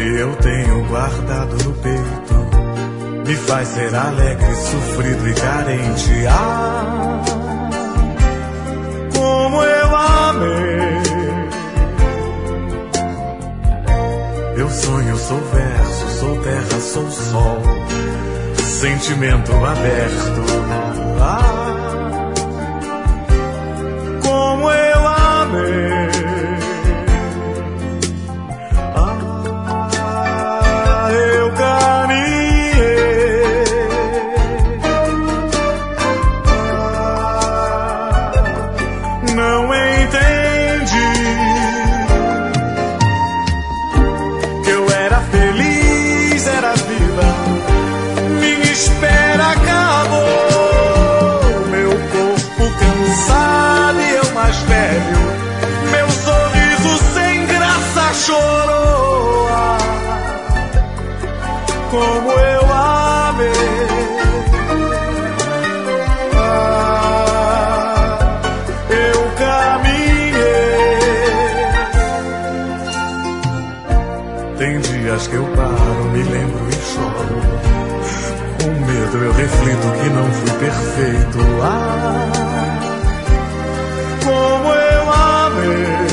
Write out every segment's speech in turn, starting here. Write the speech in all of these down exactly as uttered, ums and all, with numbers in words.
que eu tenho guardado no peito me faz ser alegre, sofrido e carente. Ah, como eu amei. Eu sonho, sou verso, sou terra, sou sol, sentimento aberto. Ah, como eu amei. Ah, eu caminhei. Ah, não entendi que eu era feliz, era vida. Minha espera acabou, meu corpo cansado e eu mais velho, meu sorriso sem graça chorou. Ah, como eu amei. Ah, eu caminhei. Tem dias que eu paro, me lembro e choro. Com medo eu reflito que não fui perfeito. Ah, como eu amei.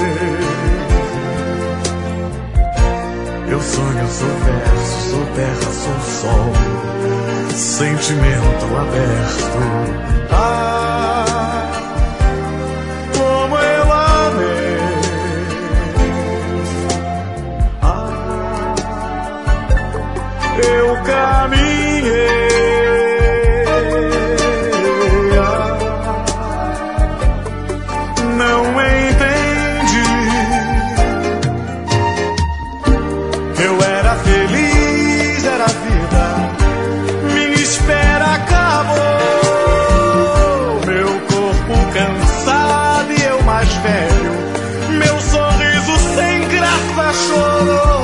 Eu sonho, sou verso, sou terra, sou sol, sentimento aberto. Ah, como eu amei. Ah, eu caminhei. Ah, não entendi que eu era feliz, era vida. Minha espera acabou, meu corpo cansado e eu mais velho, meu sorriso sem graça chorou.